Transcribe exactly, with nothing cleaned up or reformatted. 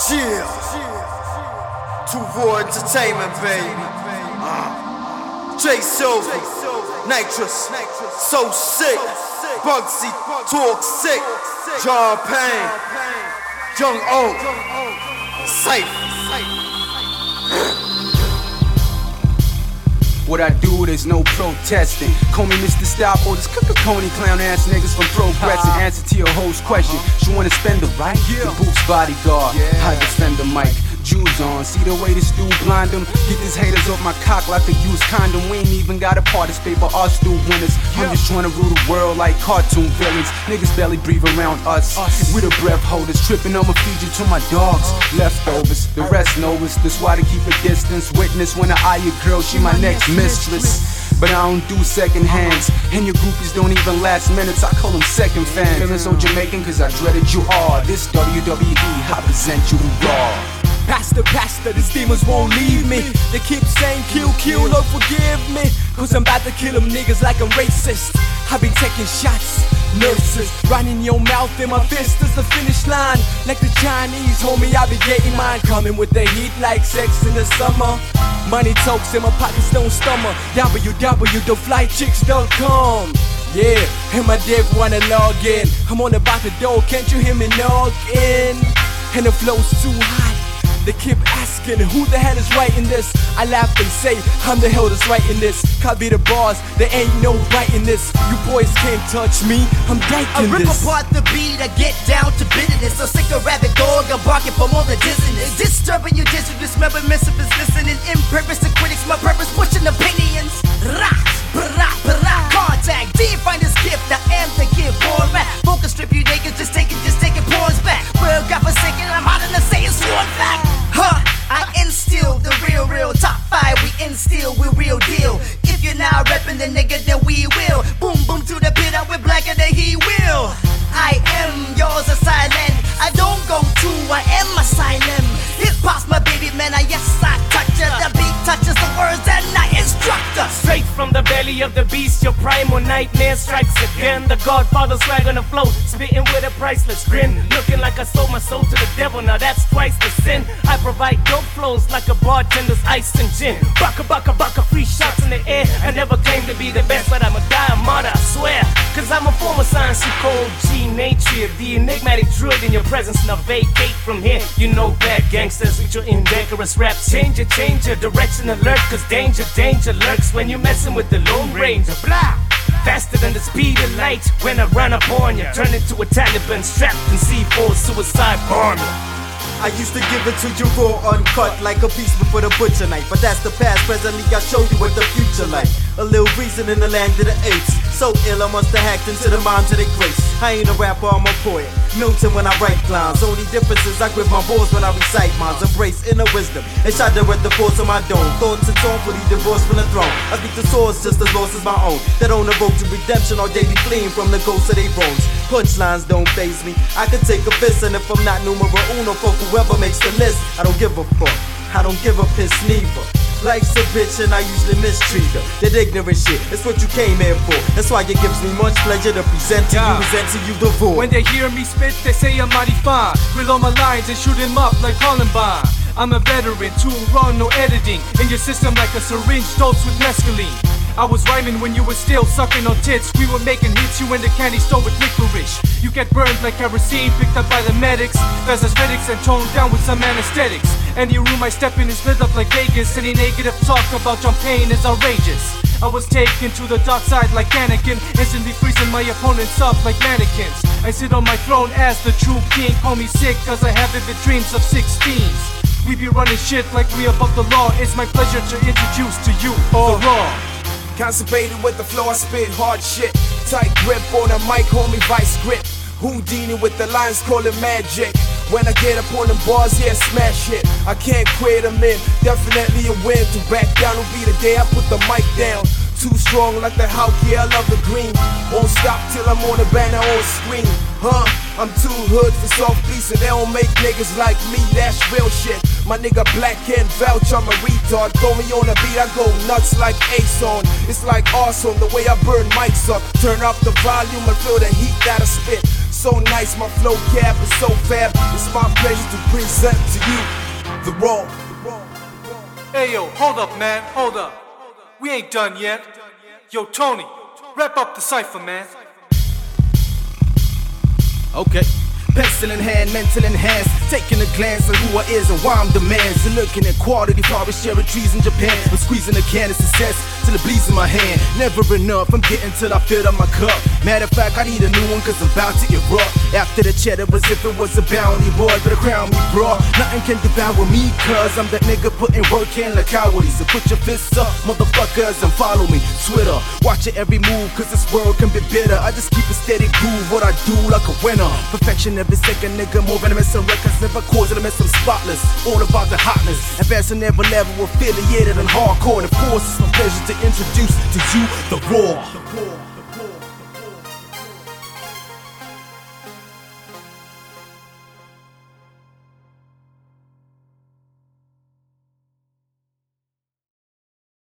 Chill. Two Raw Entertainment, baby. Uh. Jay Silver, Nitrous, So Sick, Bugsy, Talk Sick, John Payne, Young O, Safe. What I do, there's no protesting. Call me Mister Stop, or this Coney clown ass niggas from progressing. Answer to your host question. She wanna spend the right? The Boop's bodyguard. I defend the mic. Jewels on, see the way this dude blind them. Get these haters off my cock like a used condom. We ain't even gotta participate, but us still winners. I'm just trying to rule the world like cartoon villains. Niggas barely breathe around us. We the breath holders, tripping, I'ma feed you to my dogs. Leftovers, the rest know us. That's why they keep a distance. Witness when I eye your girl, she my next mistress. But I don't do second hands, and your groupies don't even last minutes. I call them second fans. Feeling so Jamaican cause I dreaded you all. This W W E, I present you raw. Pastor, pastor, these demons won't leave me. They keep saying kill, kill, Lord forgive me. Cause I'm about to kill them niggas like I'm racist. I've been taking shots, nurses, running your mouth in my fist is the finish line. Like the Chinese, homie, I be getting mine. Coming with the heat like sex in the summer. Money talks in my pockets don't stummer. w w dot fly chicks dot com. Yeah, and my dick wanna log in. I'm on about the door, can't you hear me knock in? And the flow's too hot. They keep asking who the hell is writing this. I laugh and say I'm the hell that's writing this. Copy the bars, there ain't no writing this. You boys can't touch me, I'm I diking rip this. apart the beat, I get down to bitterness. So sick of rabbit dog, I'm barking for more than dizziness. Disturbing your digital, dismember missive is listening. Impervious to critics, my purpose pushing opinions. Rah, brah, brah, contact. Define this gift, I am the gift for rap. Focus strip you niggas, just take it, just take it, pawns back. World got forsaken, I'm out in the say it's one fact. Huh, I instill the real, real top five. We instill, we real deal. If you're not reppin' the nigga, then we will. Boom, boom to the pit, we're blacker than he will. I am yours asylum. I don't go to, I am asylum. Hip hop's my baby man, I yes I touch it. The beat touches the words and I instruct us. Straight from the belly of the beast, your primal nightmare strikes again. The Godfather swag on the flow, spitting with a priceless grin. Looking like I sold my soul to the devil, now that's twice the sin. I provide dope flows like a bartender's ice and gin. Baka baka baka, free shots in the air. I never claim to be the best, but I'm a die martyr, I swear. Cause I'm a former science called G nature. The enigmatic druid in your presence, now vacate from here. You know bad gangsters with your indecorous rap. Change your, change your direction alert. Cause danger, danger lurks when you're messing with the Lone Ranger. Blah! Faster than the speed of light. When I run up on you, turn into a Taliban strapped in C four suicide bomber. I used to give it to you raw, uncut, like a piece before the butcher knife. But that's the past, presently I show you what the future like. A little reason in the land of the apes. So ill I must have hacked into the minds of the grace. I ain't a rapper, I'm a poet. Milton when I write lines. Only difference is I grip my balls when I recite mines. Embrace inner wisdom and shatter at the force of my dome. Thoughts and thoughtfully divorced from the throne. I speak the swords just as lost as my own. That on the road to redemption are daily fleeing from the ghosts of their bones. Punchlines don't faze me. I could take a piss, and if I'm not numero uno for whoever makes the list, I don't give a fuck. I don't give a piss neither. Life's a bitch and I usually mistreat her. That ignorant shit, it's what you came here for. That's why it gives me much pleasure to present to yeah. you, present to you the voice. When they hear me spit, they say I'm mighty fine. Reel on my lines and shoot him up like Columbine. I'm a veteran, too raw, no editing. In your system like a syringe dosed with mescaline. I was rhyming when you were still sucking on tits. We were making hits, you in the candy store with licorice. You get burned like kerosene, picked up by the medics. Fast aesthetics and toned down with some anesthetics. Any room I step in is lit up like Vegas. Any negative talk about John Payne is outrageous. I was taken to the dark side like Anakin, instantly freezing my opponents up like mannequins. I sit on my throne as the true king. Call me sick cause I have vivid dreams of sixteens. We be running shit like we above the law. It's my pleasure to introduce to you the raw. Constipated with the flow, I spit hard shit. Tight grip on the mic, homie, vice grip. Houdini with the lines, call it magic. When I get up on them bars, yeah, smash it. I can't quit, I'm in, definitely a win. To back down will be the day I put the mic down. Too strong like the Hulk, yeah, I love the green. Won't stop till I'm on the banner on screen. Huh, I'm too hood for soft beats and they don't make niggas like me, that's real shit. My nigga Black can't vouch, I'm a retard. Throw me on the beat, I go nuts like Ace on. It's like awesome, the way I burn mics up. Turn up the volume and feel the heat that I spit. So nice, my flow cap is so fab. It's my pleasure to present to you the raw. Hey yo, hold up man, hold up. We ain't done yet. Yo Tony, wrap up the cipher, man. Okay. Pencil in hand, mental enhanced. Taking a glance at who I is and why I'm the man. So looking at quality forest cherry trees in Japan. I'm squeezing a can of success till it bleeds in my hand. Never enough, I'm getting till I fill up my cup. Matter of fact, I need a new one cause I'm about to erupt. After the cheddar as if it was a bounty boy, better crown me bro. Nothing can devour me cause I'm that nigga putting work in like cowardies. So put your fists up, motherfuckers, and follow me. Twitter, watch it every move cause this world can be bitter. I just keep a steady groove, what I do like a winner. Perfection every second, nigga, more venomous and records, never causing them, I'm spotless. All about the hotness, advancing every level, affiliated and hardcore. And of course, it's my pleasure to introduce to you the raw.